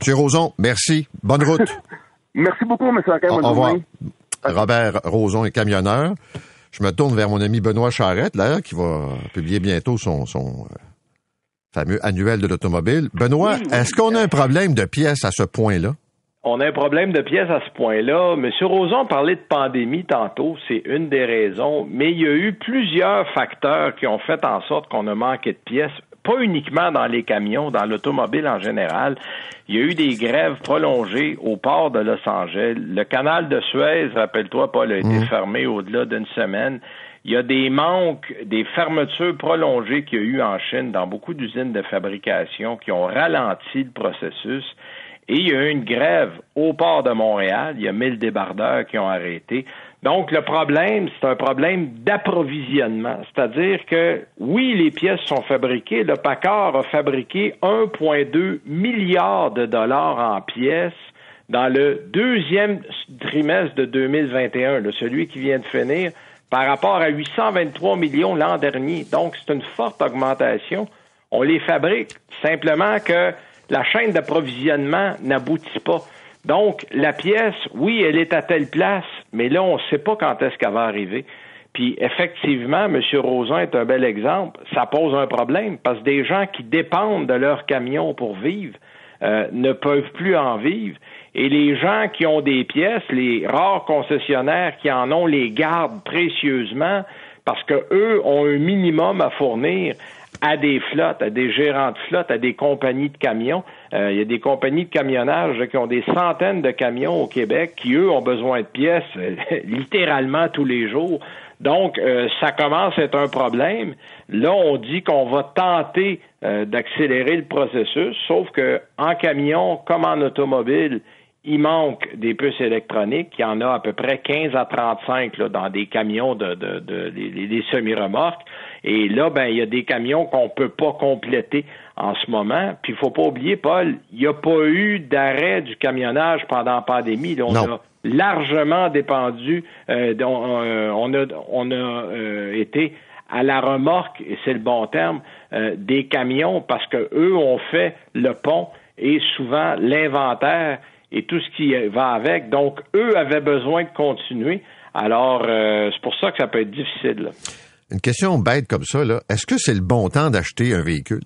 Monsieur Roson, merci. Bonne route. Merci beaucoup, M. Arcan. Bonne Au revoir. journée. Robert Roson est camionneur. Je me tourne vers mon ami Benoît Charette, là, qui va publier bientôt son, son euh, fameux annuel de l'automobile. Benoît, oui, oui. Est-ce qu'on a un problème de pièces à ce point-là? On a un problème de pièces à ce point-là. M. Roson parlait de pandémie tantôt, c'est une des raisons, mais il y a eu plusieurs facteurs qui ont fait en sorte qu'on a manqué de pièces, pas uniquement dans les camions, dans l'automobile en général. Il y a eu des grèves prolongées au port de Los Angeles. Le canal de Suez, rappelle-toi, Paul, a été mmh. fermé au-delà d'une semaine. Il y a des manques, des fermetures prolongées qu'il y a eu en Chine dans beaucoup d'usines de fabrication qui ont ralenti le processus. Et il y a eu une grève au port de Montréal. Il y a mille débardeurs qui ont arrêté. Donc, le problème, c'est un problème d'approvisionnement. C'est-à-dire que, oui, les pièces sont fabriquées. Le Packard a fabriqué un virgule deux milliard de dollars en pièces dans le deuxième trimestre de deux mille vingt et un, là, celui qui vient de finir, par rapport à huit cent vingt-trois millions l'an dernier. Donc, c'est une forte augmentation. On les fabrique. Simplement que la chaîne d'approvisionnement n'aboutit pas. Donc, la pièce, oui, elle est à telle place, mais là, on ne sait pas quand est-ce qu'elle va arriver. Puis, effectivement, M. Roson est un bel exemple. Ça pose un problème parce que des gens qui dépendent de leur camion pour vivre euh, ne peuvent plus en vivre. Et les gens qui ont des pièces, les rares concessionnaires qui en ont, les gardent précieusement parce que eux ont un minimum à fournir à des flottes, à des gérants de flottes, à des compagnies de camions. Euh, il y a des compagnies de camionnage là, qui ont des centaines de camions au Québec qui, eux, ont besoin de pièces euh, littéralement tous les jours. Donc, euh, ça commence à être un problème. Là, on dit qu'on va tenter euh, d'accélérer le processus, sauf que en camion, comme en automobile, il manque des puces électroniques. Il y en a à peu près quinze à trente-cinq là, dans des camions de, de, de, de des, des semi-remorques. Et là, ben, il y a des camions qu'on peut pas compléter en ce moment. Puis, il faut pas oublier, Paul, il n'y a pas eu d'arrêt du camionnage pendant la pandémie. Là, on non. a largement dépendu. Euh, on, euh, on a, on a euh, été à la remorque, et c'est le bon terme, euh, des camions parce que eux ont fait le pont et souvent l'inventaire et tout ce qui va avec. Donc, eux avaient besoin de continuer. Alors, euh, c'est pour ça que ça peut être difficile, là. Une question bête comme ça, là. Est-ce que c'est le bon temps d'acheter un véhicule?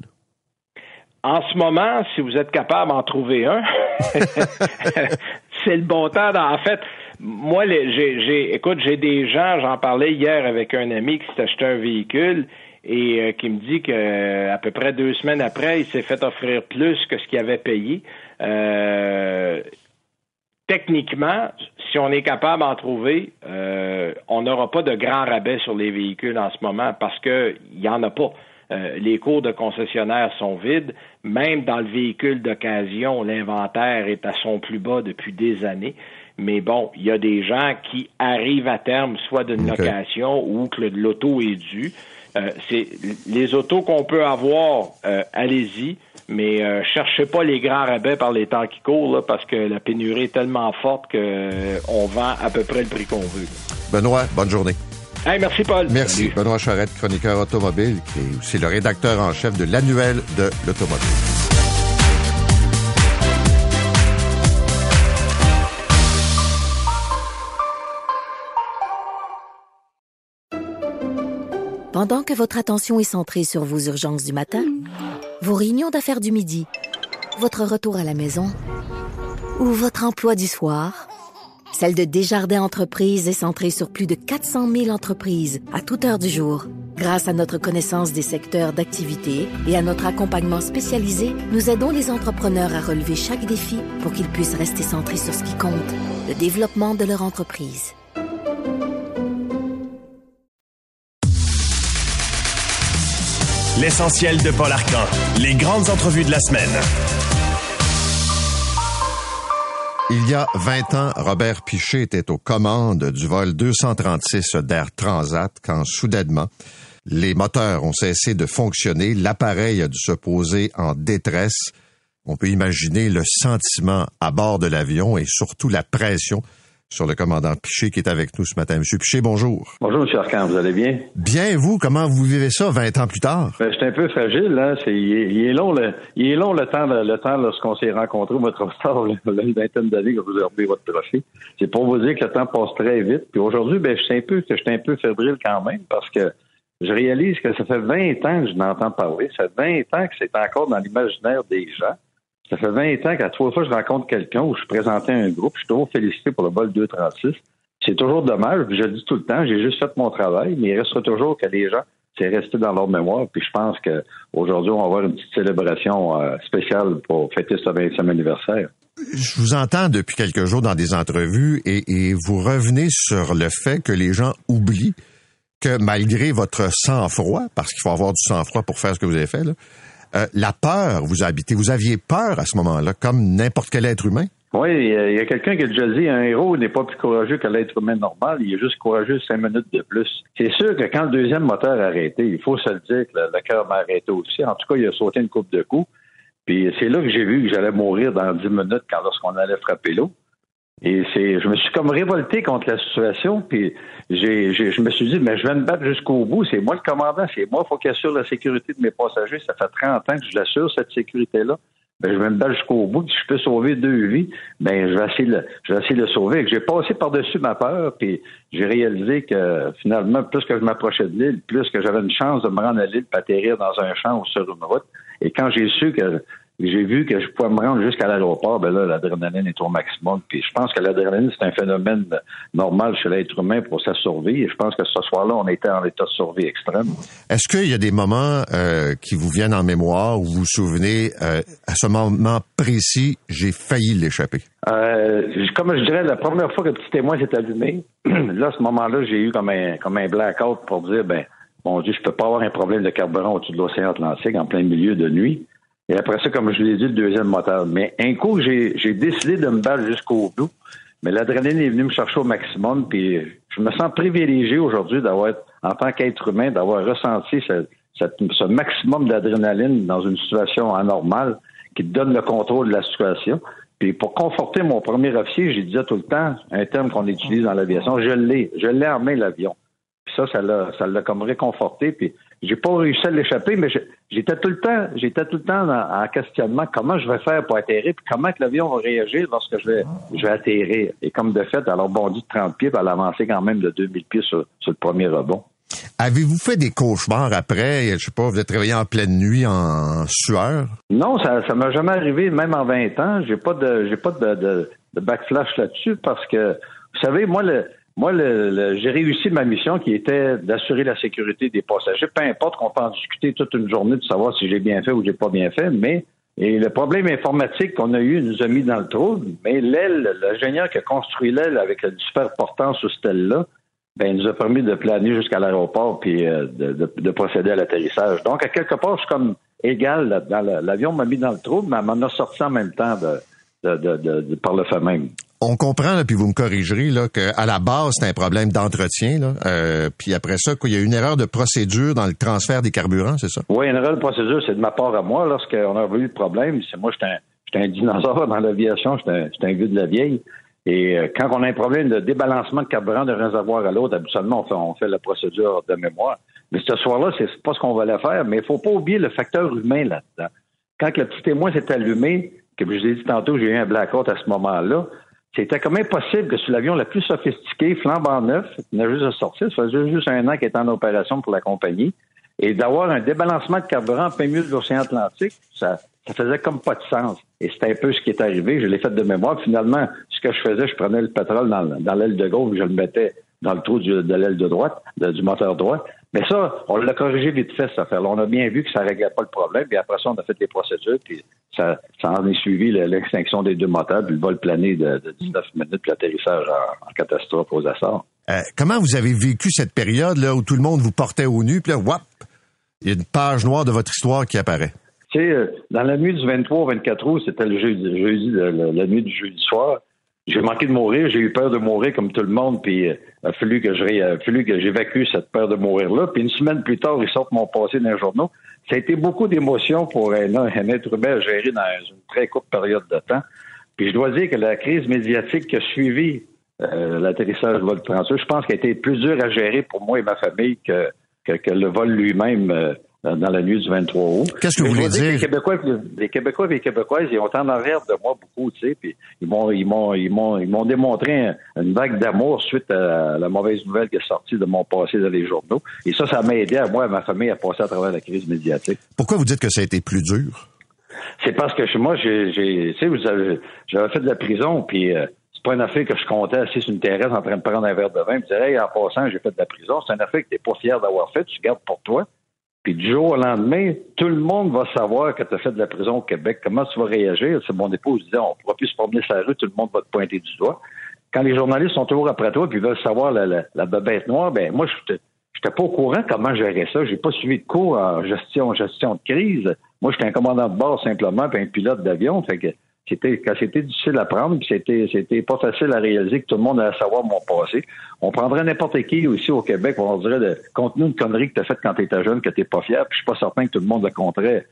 En ce moment, si vous êtes capable d'en trouver un, c'est le bon temps. En fait, moi, les, j'ai, j'ai, écoute, j'ai des gens, j'en parlais hier avec un ami qui s'est acheté un véhicule et euh, qui me dit que euh, à peu près deux semaines après, il s'est fait offrir plus que ce qu'il avait payé. Euh, techniquement, si on est capable d'en trouver, euh, on n'aura pas de grands rabais sur les véhicules en ce moment parce que il y en a pas. Euh, les cours de concessionnaires sont vides. Même dans le véhicule d'occasion, l'inventaire est à son plus bas depuis des années. Mais bon, il y a des gens qui arrivent à terme soit d'une okay. location ou que l'auto est due. Euh, c'est les autos qu'on peut avoir, euh, allez-y, mais euh, cherchez pas les grands rabais par les temps qui courent là, parce que la pénurie est tellement forte que euh, on vend à peu près le prix qu'on veut. Benoît, bonne journée. Hey, merci Paul. Merci. Salut. Benoît Charette, chroniqueur automobile, qui est aussi le rédacteur en chef de l'annuel de l'automobile. Pendant que votre attention est centrée sur vos urgences du matin, vos réunions d'affaires du midi, votre retour à la maison ou votre emploi du soir, celle de Desjardins Entreprises est centrée sur plus de quatre cent mille entreprises à toute heure du jour. Grâce à notre connaissance des secteurs d'activité et à notre accompagnement spécialisé, nous aidons les entrepreneurs à relever chaque défi pour qu'ils puissent rester centrés sur ce qui compte, le développement de leur entreprise. L'essentiel de Paul Arcan. Les grandes entrevues de la semaine. Il y a vingt ans, Robert Piché était aux commandes du vol deux cent trente-six d'Air Transat quand soudainement, les moteurs ont cessé de fonctionner, l'appareil a dû se poser en détresse. On peut imaginer le sentiment à bord de l'avion et surtout la pression sur le commandant Piché qui est avec nous ce matin. Monsieur Piché, bonjour. Bonjour, M. Arcan, vous allez bien? Bien, vous, comment vous vivez ça vingt ans plus tard? Ben, je suis un peu fragile, hein. C'est, il, est, il est long, le, il est long le temps, le, le temps lorsqu'on s'est rencontrés, votre star, il y a une vingtaine d'années que vous avez remis votre trophée. C'est pour vous dire que le temps passe très vite. Puis aujourd'hui, ben, je suis un peu, que je suis un peu fébrile quand même, parce que je réalise que ça fait vingt ans que je n'entends parler. Ça fait vingt ans que c'est encore dans l'imaginaire des gens. Ça fait vingt ans qu'à trois fois je rencontre quelqu'un où je présentais un groupe, je suis toujours félicité pour le vol deux trente-six. C'est toujours dommage, je le dis tout le temps, j'ai juste fait mon travail, mais il restera toujours que les gens, c'est resté dans leur mémoire. Puis je pense qu'aujourd'hui, on va avoir une petite célébration euh, spéciale pour fêter ce vingtième anniversaire. Je vous entends depuis quelques jours dans des entrevues et, et vous revenez sur le fait que les gens oublient que malgré votre sang-froid, parce qu'il faut avoir du sang-froid pour faire ce que vous avez fait, là, euh, la peur vous a habité. Vous aviez peur à ce moment-là, comme n'importe quel être humain? Oui, il y a quelqu'un qui a déjà dit un héros n'est pas plus courageux que l'être humain normal, il est juste courageux cinq minutes de plus. C'est sûr que quand le deuxième moteur a arrêté, il faut se le dire que le, le cœur m'a arrêté aussi. En tout cas, il a sauté une coupe de coups. Puis c'est là que j'ai vu que j'allais mourir dans dix minutes quand lorsqu'on allait frapper l'eau. Et c'est, je me suis comme révolté contre la situation, puis j'ai, j'ai, je me suis dit, mais je vais me battre jusqu'au bout, c'est moi le commandant, c'est moi, il faut qu'il assure la sécurité de mes passagers, ça fait trente ans que je l'assure, cette sécurité-là. Ben, je vais me battre jusqu'au bout, si je peux sauver deux vies, ben, je vais essayer de, je vais essayer de le sauver. Et j'ai passé par-dessus ma peur, puis j'ai réalisé que, finalement, plus que je m'approchais de l'île, plus que j'avais une chance de me rendre à l'île, puis atterrir dans un champ ou sur une route. Et quand j'ai su que, j'ai vu que je pouvais me rendre jusqu'à l'aéroport, ben là, l'adrénaline est au maximum. Puis je pense que l'adrénaline, c'est un phénomène normal chez l'être humain pour sa survie. Et je pense que ce soir-là, on était en état de survie extrême. Est-ce qu'il y a des moments euh, qui vous viennent en mémoire où vous vous souvenez, euh, à ce moment précis, j'ai failli l'échapper? Euh, comme je dirais, la première fois que le petit témoin s'est allumé, là, à ce moment-là, j'ai eu comme un, comme un blackout pour dire, ben, mon Dieu, je peux pas avoir un problème de carburant au-dessus de l'océan Atlantique en plein milieu de nuit. Et après ça, comme je l'ai dit, le deuxième moteur. Mais un coup, j'ai, j'ai décidé de me battre jusqu'au bout. Mais l'adrénaline est venue me chercher au maximum. Puis je me sens privilégié aujourd'hui d'avoir, en tant qu'être humain, d'avoir ressenti ce, ce, ce maximum d'adrénaline dans une situation anormale qui te donne le contrôle de la situation. Puis pour conforter mon premier officier, j'ai dit tout le temps, un terme qu'on utilise dans l'aviation, je l'ai. Je l'ai en main, l'avion. Puis ça, ça l'a, ça l'a comme réconforté. Puis j'ai pas réussi à l'échapper, mais je, j'étais tout le temps, j'étais tout le temps en, en questionnement comment je vais faire pour atterrir, puis comment que l'avion va réagir lorsque je vais, je vais atterrir. Et comme de fait, elle a rebondi de trente pieds, puis elle a avancé quand même de deux mille pieds sur, sur le premier rebond. Avez-vous fait des cauchemars après? Je sais pas, vous êtes réveillé en pleine nuit en sueur? Non, ça, ça m'a jamais arrivé, même en vingt ans. J'ai pas de, j'ai pas de, de, de backflash là-dessus parce que, vous savez, moi, le, Moi, le, le, j'ai réussi ma mission qui était d'assurer la sécurité des passagers. Peu importe qu'on peut en discuter toute une journée de savoir si j'ai bien fait ou j'ai pas bien fait, mais et le problème informatique qu'on a eu nous a mis dans le trouble. Mais l'aile, l'ingénieur qui a construit l'aile avec le super portant sur cette aile-là, ben, il nous a permis de planer jusqu'à l'aéroport puis euh, de, de, de procéder à l'atterrissage. Donc, à quelque part, je suis comme égal. Là, dans le, l'avion m'a mis dans le trouble, mais elle m'en a sorti en même temps de, de, de, de, de par le fait même. On comprend, là, puis vous me corrigerez, là, qu'à la base, c'est un problème d'entretien, là. Euh, puis après ça, il y a une erreur de procédure dans le transfert des carburants, c'est ça? Oui, une erreur de procédure, c'est de ma part à moi. Lorsqu'on a eu le problème, c'est moi, j'étais un, j'étais un dinosaure dans l'aviation, j'étais un, j'étais un vieux de la vieille. Et euh, quand on a un problème de débalancement de carburant d'un réservoir à l'autre, habituellement, on fait, on fait la procédure de mémoire. Mais ce soir-là, c'est pas ce qu'on voulait faire, mais il faut pas oublier le facteur humain là-dedans. Quand le petit témoin s'est allumé, que je vous ai dit tantôt, j'ai eu un blackout à ce moment-là, c'était comme impossible que sur l'avion le plus sophistiqué, flambant neuf, il venait juste de sortir, ça faisait juste un an qu'il était en opération pour la compagnie, et d'avoir un débalancement de carburant en plein milieu de l'océan Atlantique, ça, ça faisait comme pas de sens. Et c'était un peu ce qui est arrivé, je l'ai fait de mémoire. Finalement, ce que je faisais, je prenais le pétrole dans, dans l'aile de gauche, je le mettais dans le trou du, de l'aile de droite, de, du moteur droit. Mais ça, on l'a corrigé vite fait, cette affaire-là. On a bien vu que ça ne réglait pas le problème, puis après ça, on a fait les procédures, puis ça, ça en est suivi l'extinction des deux moteurs, puis le vol plané de, de dix-neuf minutes, puis l'atterrissage en, en catastrophe aux Açores. Euh, comment vous avez vécu cette période là où tout le monde vous portait au nu, puis là, whop, il y a une page noire de votre histoire qui apparaît? Tu sais, dans la nuit du vingt-trois au vingt-quatre août, c'était le jeudi, jeudi la, la, la nuit du jeudi soir. J'ai manqué de mourir, j'ai eu peur de mourir comme tout le monde, puis il a fallu que je ré... a fallu que j'évacue cette peur de mourir-là. Puis une semaine plus tard, ils sortent mon passé dans les journaux. Ça a été beaucoup d'émotions pour un, un être humain à gérer dans une très courte période de temps. Puis je dois dire que la crise médiatique qui a suivi euh, l'atterrissage du vol trente-deux. Je pense qu'il a été plus dur à gérer pour moi et ma famille que, que, que le vol lui-même euh, dans la nuit du vingt-trois août. Qu'est-ce que vous voulez dire? Les Québécois, les Québécois et les Québécoises, ils ont en arrière de moi beaucoup, tu sais, puis ils m'ont, ils m'ont, ils m'ont, ils m'ont démontré un, une vague d'amour suite à la mauvaise nouvelle qui est sortie de mon passé dans les journaux. Et ça, ça m'a aidé à moi et à ma famille à passer à travers la crise médiatique. Pourquoi vous dites que ça a été plus dur? C'est parce que moi, j'ai, j'ai tu sais, vous avez, j'avais fait de la prison, puis euh, c'est pas une affaire que je comptais assis sur une terrasse en train de prendre un verre de vin, et me dire, hey, en passant, j'ai fait de la prison. C'est une affaire que t'es pas fier d'avoir fait, tu gardes pour toi. Puis du jour au lendemain, tout le monde va savoir que tu as fait de la prison au Québec. Comment tu vas réagir? C'est mon épouse disait, on ne pourra plus se promener sur la rue, tout le monde va te pointer du doigt. Quand les journalistes sont toujours après toi et veulent savoir la, la, la bebête noire, ben moi, je n'étais pas au courant comment gérer ça. J'ai pas suivi de cours en gestion, gestion de crise. Moi, j'étais un commandant de bord simplement, puis un pilote d'avion. Fait que c'était, quand c'était difficile à prendre, puis c'était, c'était pas facile à réaliser que tout le monde allait savoir mon passé. On prendrait n'importe qui aussi au Québec, on dirait de conte-nous une connerie que t'as faite quand t'étais jeune, que t'es pas fier, puis je suis pas certain que tout le monde le compterait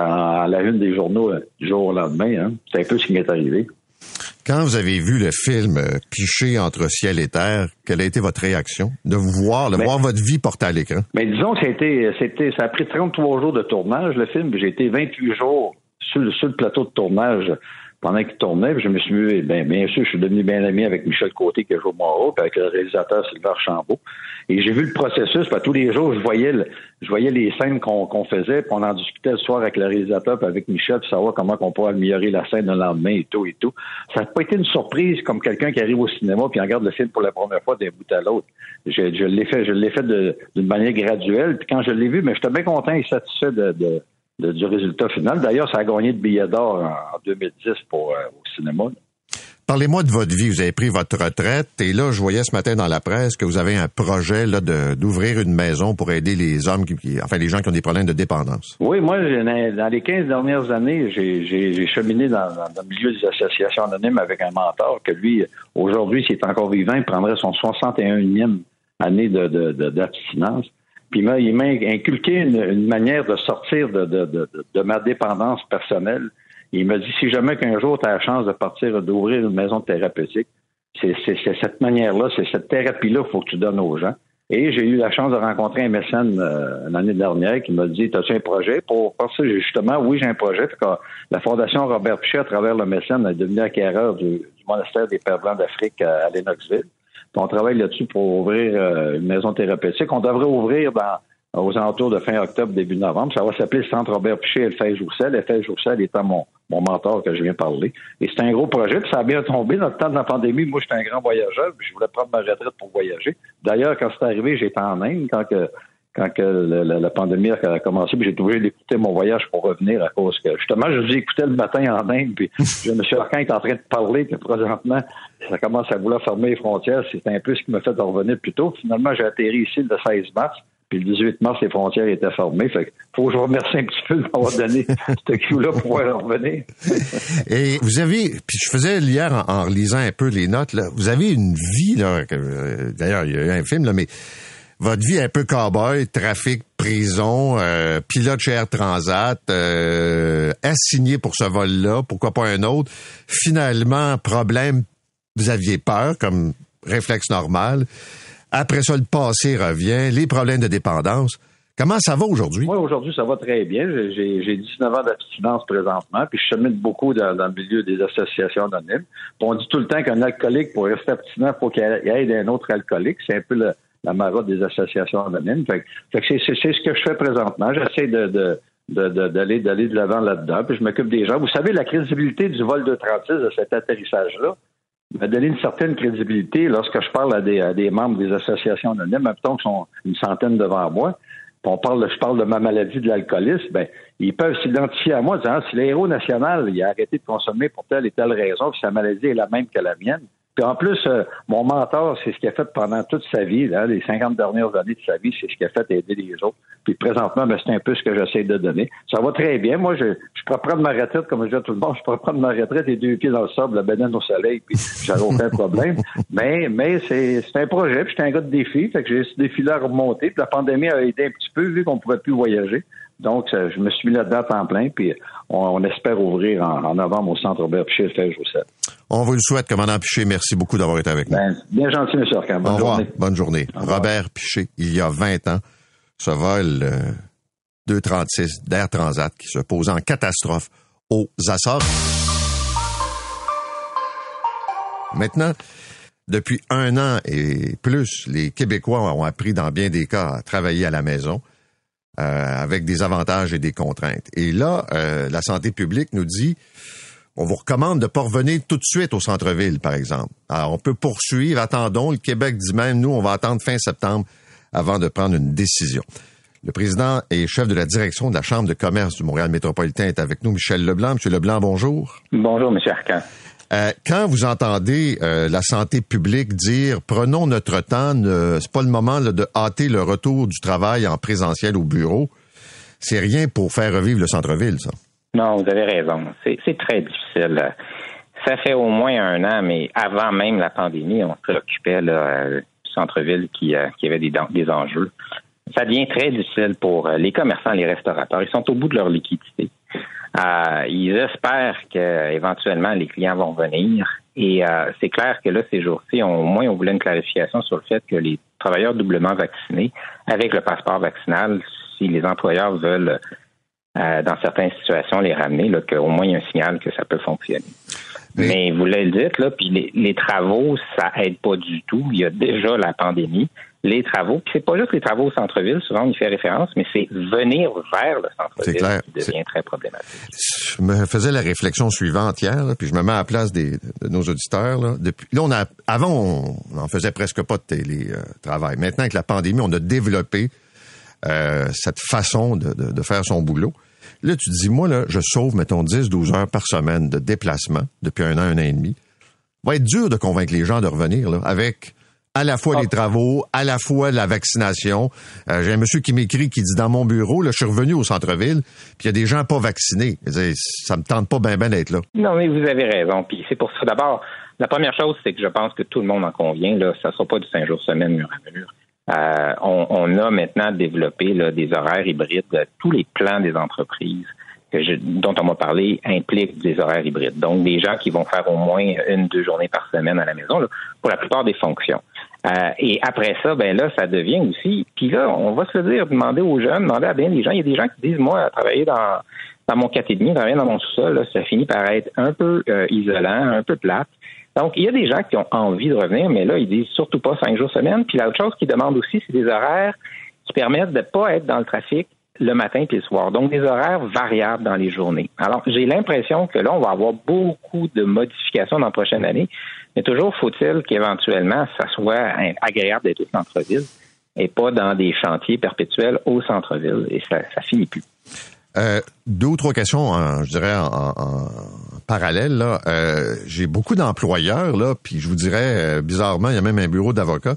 à la une des journaux euh, du jour au lendemain. Hein. C'est un peu ce qui m'est arrivé. Quand vous avez vu le film euh, Cliché entre ciel et terre, quelle a été votre réaction de vous voir, de ben, voir votre vie portée à l'écran? Ben disons que ça a été, c'était, ça a pris trente-trois jours de tournage, le film. J'ai été vingt-huit jours sur, sur le plateau de tournage pendant qu'il tournait. Puis je me suis mis, ben, bien sûr, je suis devenu bien ami avec Michel Côté, qui joue Moreau, puis avec le réalisateur Sylvain Archambault. Et j'ai vu le processus, puis tous les jours, je voyais le, je voyais les scènes qu'on, qu'on faisait, puis on en discutait le soir avec le réalisateur, puis avec Michel, pour savoir comment on pourrait améliorer la scène le lendemain et tout et tout. Ça n'a pas été une surprise comme quelqu'un qui arrive au cinéma puis regarde le film pour la première fois d'un bout à l'autre. Je, je l'ai fait, je l'ai fait de, d'une manière graduelle, puis quand je l'ai vu, mais j'étais bien content et satisfait de, de, de du résultat final. D'ailleurs, ça a gagné de billets d'or en, en deux mille dix pour euh, au cinéma. Parlez-moi de votre vie. Vous avez pris votre retraite et là, je voyais ce matin dans la presse que vous avez un projet là de, d'ouvrir une maison pour aider les hommes, qui, enfin les gens qui ont des problèmes de dépendance. Oui, moi, dans les quinze dernières années, j'ai, j'ai, j'ai cheminé dans, dans le milieu des associations anonymes avec un mentor que lui, aujourd'hui, s'il est encore vivant, il prendrait son soixante et unième année de, de, de, d'abstinence. Puis il m'a, il m'a inculqué une, une manière de sortir de, de, de, de ma dépendance personnelle. Il m'a dit, si jamais qu'un jour tu as la chance de partir, d'ouvrir une maison thérapeutique, c'est, c'est, c'est cette manière-là, c'est cette thérapie-là qu'il faut que tu donnes aux gens. Et j'ai eu la chance de rencontrer un mécène euh, l'année dernière qui m'a dit, as-tu un projet? Pour parce que justement, oui, j'ai un projet. Fait que la Fondation Robert Piché, à travers le mécène, est devenue acquéreur du, du monastère des Pères Blancs d'Afrique à, à Lennoxville. Puis on travaille là-dessus pour ouvrir euh, une maison thérapeutique. On devrait ouvrir dans aux alentours de fin octobre, début novembre. Ça va s'appeler le Centre Robert Piché Elfège-Roussel. Elfège-Roussel étant mon, mon mentor que je viens parler. Et c'est un gros projet, puis ça a bien tombé. Dans le temps de la pandémie, moi, j'étais un grand voyageur, puis je voulais prendre ma retraite pour voyager. D'ailleurs, quand c'est arrivé, j'étais en Inde, quand que quand que la, la, la pandémie a commencé, puis j'ai été obligé d'écouter mon voyage pour revenir à cause que, justement, je vous écoutais le matin en Inde, puis je me suis Arcan est en train de parler, puis présentement, ça commence à vouloir fermer les frontières. C'est un peu ce qui m'a fait revenir plus tôt. Finalement, j'ai atterri ici le seize mars. Puis le dix-huit mars, les frontières étaient fermées. Fait que faut que je vous remercie un petit peu de m'avoir donné ce cue-là pour pouvoir revenir. Et vous avez, puis je faisais hier en, en relisant un peu les notes, là, vous avez une vie, là, que, euh, d'ailleurs, il y a eu un film, là, mais votre vie est un peu cow-boy, trafic, prison, euh, pilote chez Air Transat, euh, assigné pour ce vol-là, pourquoi pas un autre. Finalement, problème, vous aviez peur, comme réflexe normal. Après ça, le passé revient, les problèmes de dépendance. Comment ça va aujourd'hui? Moi, aujourd'hui, ça va très bien. J'ai, j'ai dix-neuf ans d'abstinence présentement, puis je chemine beaucoup dans, dans le milieu des associations anonymes. Puis on dit tout le temps qu'un alcoolique, pour rester abstinent, il faut qu'il aide un autre alcoolique. C'est un peu le, la marotte des associations anonymes. Fait, fait que c'est, c'est, c'est ce que je fais présentement. J'essaie de, de, de, de, d'aller, d'aller de l'avant là-dedans, puis je m'occupe des gens. Vous savez, la crédibilité du vol deux trente-six, de cet atterrissage-là, m'a donné une certaine crédibilité lorsque je parle à des, à des membres des associations anonymes, mettons qu'ils sont une centaine devant moi, puis on parle, je parle de ma maladie de l'alcoolisme, ben, ils peuvent s'identifier à moi en disant, ah, si l'héros national, il a arrêté de consommer pour telle et telle raison, puis sa maladie est la même que la mienne. Puis en plus, euh, mon mentor, c'est ce qu'il a fait pendant toute sa vie, là, les cinquante dernières années de sa vie, c'est ce qu'il a fait aider les autres. Puis présentement, ben, c'est un peu ce que j'essaie de donner. Ça va très bien. Moi, je, je pourrais prendre ma retraite, comme je dis à tout le monde, je pourrais prendre ma retraite et deux pieds dans le sable, la banane au soleil, puis j'aurais aucun problème. Mais, mais c'est, c'est un projet, puis j'étais un gars de défi, fait que j'ai ce défi-là à remonter. Puis la pandémie a aidé un petit peu, vu qu'on ne pouvait plus voyager. Donc, je me suis mis là-dedans à temps plein, puis on, on espère ouvrir en, en novembre au Centre Robert Piché, le treize au sept. On vous le souhaite, commandant Piché. Merci beaucoup d'avoir été avec nous. Ben, bien gentil, M. Arcan. Bonne Au revoir. journée. Bonne journée. Robert Piché, il y a vingt ans, ce vol euh, deux trente-six d'Air Transat qui se posait en catastrophe aux Açores. Maintenant, depuis un an et plus, les Québécois ont appris dans bien des cas à travailler à la maison euh, avec des avantages et des contraintes. Et là, euh, la santé publique nous dit, on vous recommande de ne pas revenir tout de suite au centre-ville, par exemple. Alors, on peut poursuivre, attendons. Le Québec dit même, nous, on va attendre fin septembre avant de prendre une décision. Le président et chef de la direction de la Chambre de commerce du Montréal métropolitain est avec nous, Michel Leblanc. Monsieur Leblanc, bonjour. Bonjour, M. Arcan. Euh, quand vous entendez euh, la santé publique dire « prenons notre temps, ne, c'est pas le moment là, de hâter le retour du travail en présentiel au bureau », c'est rien pour faire revivre le centre-ville, ça. Non, vous avez raison. C'est, c'est très difficile. Ça fait au moins un an, mais avant même la pandémie, on se préoccupait là, du centre-ville qui, euh, qui avait des, des enjeux. Ça devient très difficile pour les commerçants, les restaurateurs. Ils sont au bout de leur liquidité. Euh, ils espèrent qu'éventuellement les clients vont venir. Et euh, c'est clair que là, ces jours-ci, on, au moins, on voulait une clarification sur le fait que les travailleurs doublement vaccinés, avec le passeport vaccinal, si les employeurs veulent, euh, dans certaines situations, les ramener, là, qu'au moins il y a un signal que ça peut fonctionner. Mais, Mais vous le dites, là, puis les, les travaux, ça aide pas du tout. Il y a déjà la pandémie. Les travaux, puis c'est pas juste les travaux au centre-ville, souvent on y fait référence, mais c'est venir vers le centre-ville qui devient c'est... très problématique. Je me faisais la réflexion suivante hier, là, puis je me mets à la place des, de nos auditeurs. Là, depuis, là on a, avant, on n'en faisait presque pas de télétravail. Maintenant, avec la pandémie, on a développé euh, cette façon de, de, de faire son boulot. Là, tu te dis, moi, là, je sauve, mettons, dix douze heures par semaine de déplacement depuis un an, un an et demi. Ça va être dur de convaincre les gens de revenir là, avec... à la fois les travaux, à la fois la vaccination. Euh, j'ai un monsieur qui m'écrit, qui dit, dans mon bureau, là, je suis revenu au centre-ville, puis il y a des gens pas vaccinés. Ça me tente pas bien ben d'être là. Non, mais vous avez raison. Puis c'est pour ça, d'abord, la première chose, c'est que je pense que tout le monde en convient. Là, ça sera pas du cinq jours semaine, mur à mur. Euh, on, on a maintenant développé là, des horaires hybrides. Tous les plans des entreprises que je, dont on m'a parlé impliquent des horaires hybrides. Donc, des gens qui vont faire au moins une, deux journées par semaine à la maison, là, pour la plupart des fonctions. Euh, et après ça, ben là, ça devient aussi... Puis là, on va se le dire, demander aux jeunes, demander à bien des gens. Il y a des gens qui disent, moi, travailler dans, dans mon quatre et demi, travailler dans mon sous-sol, là, ça finit par être un peu euh, isolant, un peu plate. Donc, il y a des gens qui ont envie de revenir, mais là, ils disent surtout pas cinq jours semaine. Puis l'autre chose qu'ils demandent aussi, c'est des horaires qui permettent de pas être dans le trafic le matin puis le soir. Donc, des horaires variables dans les journées. Alors, j'ai l'impression que là, on va avoir beaucoup de modifications dans la prochaine année, mais toujours faut-il qu'éventuellement, ça soit agréable d'être au centre-ville et pas dans des chantiers perpétuels au centre-ville. Et ça, ça finit plus. Euh, deux ou trois questions, en, je dirais, en, en, en parallèle. Là. Euh, j'ai beaucoup d'employeurs, là, puis je vous dirais, euh, bizarrement, il y a même un bureau d'avocats.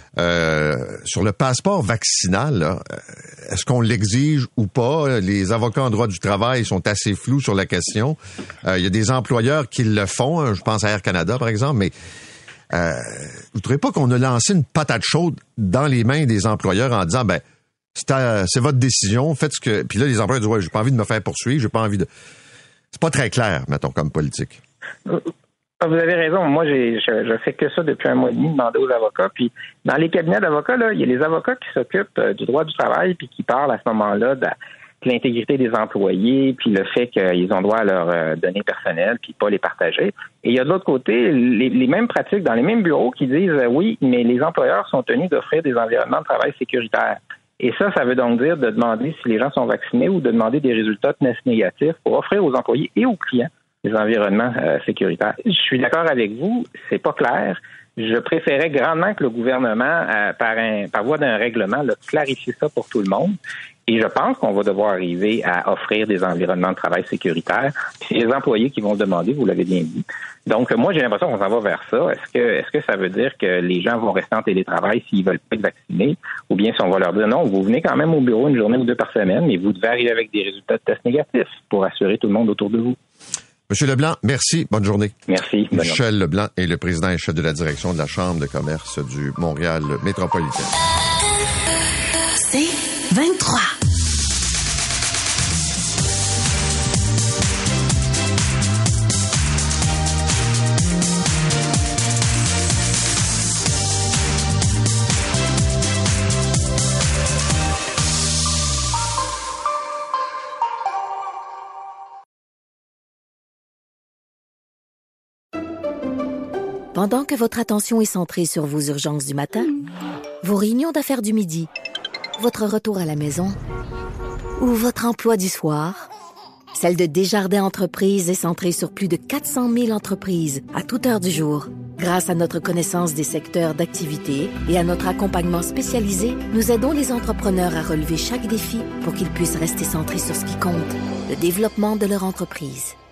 Euh, sur le passeport vaccinal, là, est-ce qu'on l'exige ou pas? Les avocats en droit du travail sont assez flous sur la question. Euh, il y a des employeurs qui le font, hein, je pense à Air Canada, par exemple, mais euh, vous ne trouvez pas qu'on a lancé une patate chaude dans les mains des employeurs en disant, ben, c'est, à, c'est votre décision, faites ce que... Puis là, les employeurs disent, ouais, j'ai pas envie de me faire poursuivre, j'ai pas envie de... C'est pas très clair, mettons, comme politique. Vous avez raison. Moi, j'ai, je, je fais que ça depuis un mois et demi, demander aux avocats. Puis, dans les cabinets d'avocats, là, il y a les avocats qui s'occupent euh, du droit du travail puis qui parlent à ce moment-là de, de l'intégrité des employés puis le fait qu'ils ont droit à leurs euh, données personnelles puis pas les partager. Et il y a de l'autre côté les, les mêmes pratiques dans les mêmes bureaux qui disent euh, oui, mais les employeurs sont tenus d'offrir des environnements de travail sécuritaires. Et ça, ça veut donc dire de demander si les gens sont vaccinés ou de demander des résultats tests négatifs pour offrir aux employés et aux clients des environnements euh, sécuritaires. Je suis d'accord avec vous, c'est pas clair. Je préférais grandement que le gouvernement, euh, par, un, par voie d'un règlement, là, clarifie ça pour tout le monde. Et je pense qu'on va devoir arriver à offrir des environnements de travail sécuritaires. Puis c'est les employés qui vont le demander, vous l'avez bien dit. Donc, moi, j'ai l'impression qu'on s'en va vers ça. Est-ce que, est-ce que ça veut dire que les gens vont rester en télétravail s'ils veulent pas être vaccinés? Ou bien si on va leur dire non, vous venez quand même au bureau une journée ou deux par semaine, mais vous devez arriver avec des résultats de tests négatifs pour assurer tout le monde autour de vous. Monsieur Leblanc, merci. Bonne journée. Merci. Michel Leblanc est le président et chef de la direction de la Chambre de commerce du Montréal métropolitain. C'est vingt-trois. Pendant que votre attention est centrée sur vos urgences du matin, vos réunions d'affaires du midi, votre retour à la maison ou votre emploi du soir, celle de Desjardins Entreprises est centrée sur plus de quatre cent mille entreprises à toute heure du jour. Grâce à notre connaissance des secteurs d'activité et à notre accompagnement spécialisé, nous aidons les entrepreneurs à relever chaque défi pour qu'ils puissent rester centrés sur ce qui compte, le développement de leur entreprise.